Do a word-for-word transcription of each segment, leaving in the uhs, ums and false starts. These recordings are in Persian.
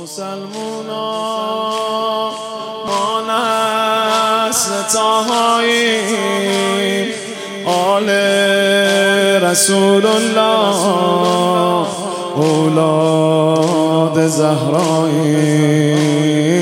مسلمونا ما نسل طاهاییم، آل رسول الله اولاد زهراییم،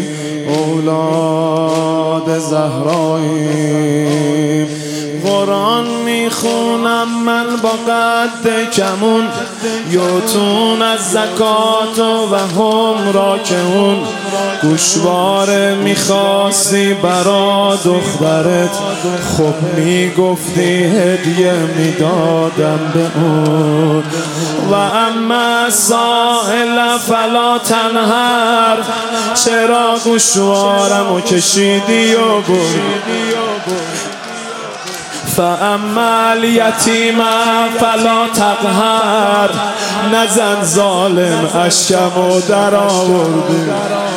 اولاد زهراییم. قرآن میخونم من با قد کمون، یوتون از زکات و هم راکعون. گوشواره میخواستی برا دخترت، خب میگفتی هدیه میدادم به اون. و اما سائل فلا تنهر، چرا گوشوارمو کشیدی و بردی؟ فاما الیتیم فلا تقهر، نزن ظالم اشکمو در آوردی،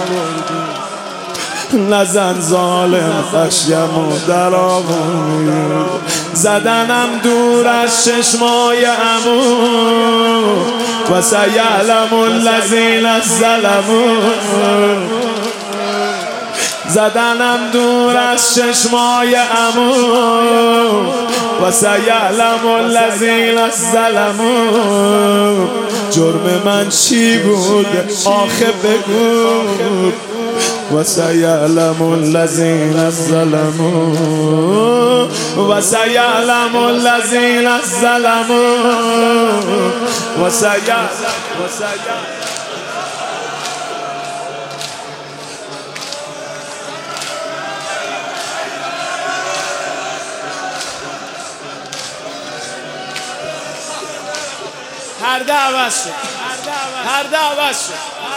نزن ظالم اشکمو در آوردی. زدنم دور از چشمای عمو، و سیعلم الذین ظلموا. زدنم دور از چشمای عمو، و سیعلم الذین ظلموا. جرم من چی بود آخه بگو، و سیعلم الذین ظلموا، و سیعلم الذین ظلموا، و سیعلم هر دعوت شد، هر دعوت شد.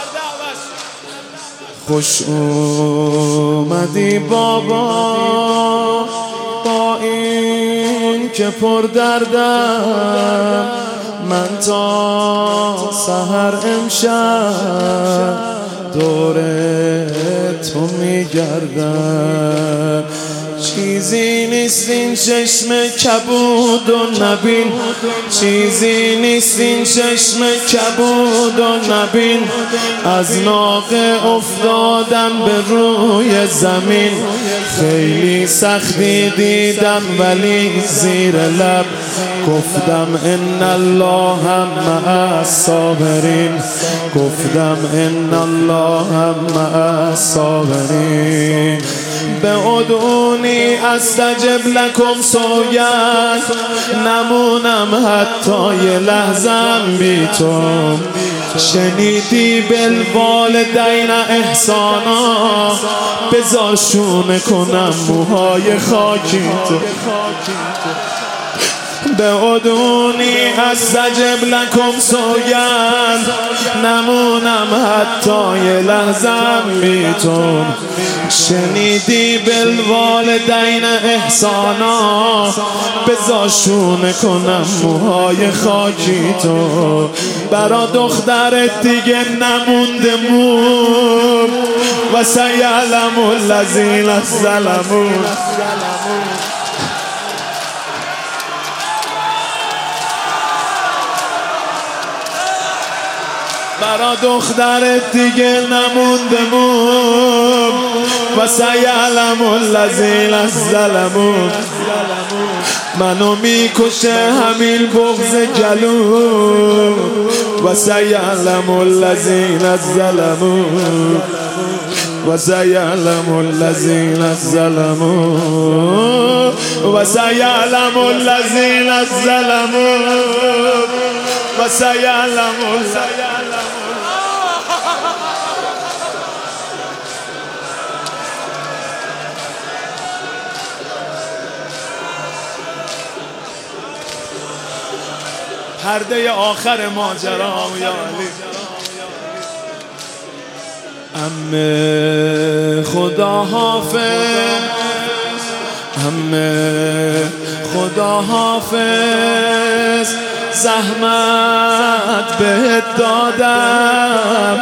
خوش اومدی بابا با این که پر دردم، من تا سحر امشب دور تو میگردم. چیزی نیست این چشم کبود و نبین، چیزی نیست این چشم کبود و نبین. از ناقه افتادم به روی زمین، خیلی سختی دیدم ولی زیر لب گفتم ان الله مع الصابرین، گفتم ان الله مع الصابرین. به ادعونی استجب لکم سوگند، نمونم حتی یه لحظم بی تو. شنیدی بالوالدین احسانا، بذارشونه کنم موهای خاکی تو. به ادعونی استجب لکم سوگند، نمونم حتی یه لحظم بی تو. شنیدی بالوالدین احسانا، بذارشونه کنم موهای خاکی تو. برا دخترت دیگه نمونده مون، و سیعلم الذین ظلموا. برا دخترت دیگه نمونده مون، و سیعلم الذین ظلموا. منو میکشه همین بغض جلو، و سیعلم الذین ظلموا، و سیعلم الذین ظلموا، و سیعلم الذین ظلموا، و سیعلم الذین. پرده آخر ماجرا یا علی. عمه خدا حافظ، عمه خدا حافظ. زحمت بهت دادم،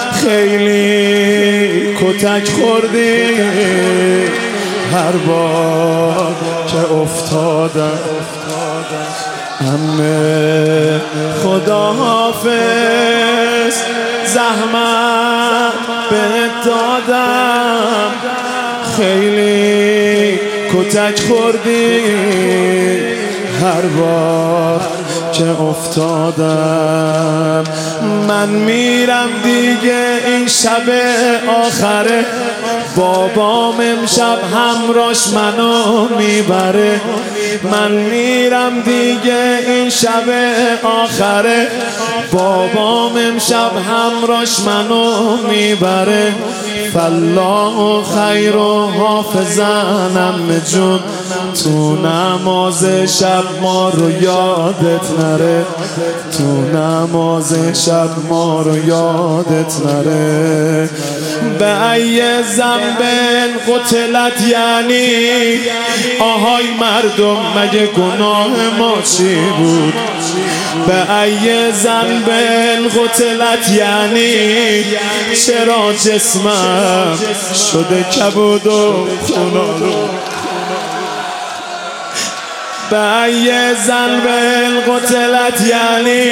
خیلی کتک خوردی هر بار که افتادم. عمه خدا حافظ، زحمت بهت دادم خیلی کتک خوردی هر بار که افتادم. من میرم دیگه این شب آخره، بابام امشب همراش منو میبره. من میرم دیگه این شب آخره، بابام امشب همراش منو میبره. فالله خیر و حافظن عمه جون، تو نماز شب ما رو یادت نره، تو نماز شب ما رو یادت نره. به ای ذنب قتلت یعنی آهای مردم مگه گناه ما چی بود؟ به ای ذنب قتلت یعنی چرا جسمم شده کبود و خونالو؟ به ای ذنب قتلت یعنی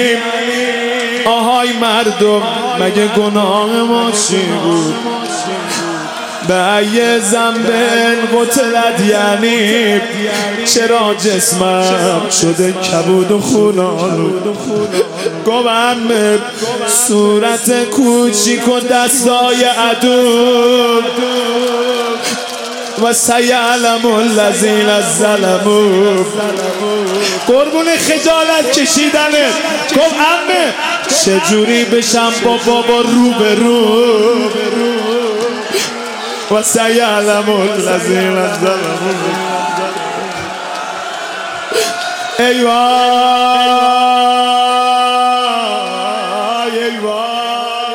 آهای مردم مگه گناه ما چی بود؟ به ای ذنب قتلت یعنی چرا جسمم شده کبود و خونالو؟ گوام صورت کوچیک و دستای عدو و سیعلم الذین ظلموا. قربون خجالت کشیدنه. گفت عمه چجوری بشم با بابا رو به رو و سیعلم الذین ظلموا. ای وای ای وای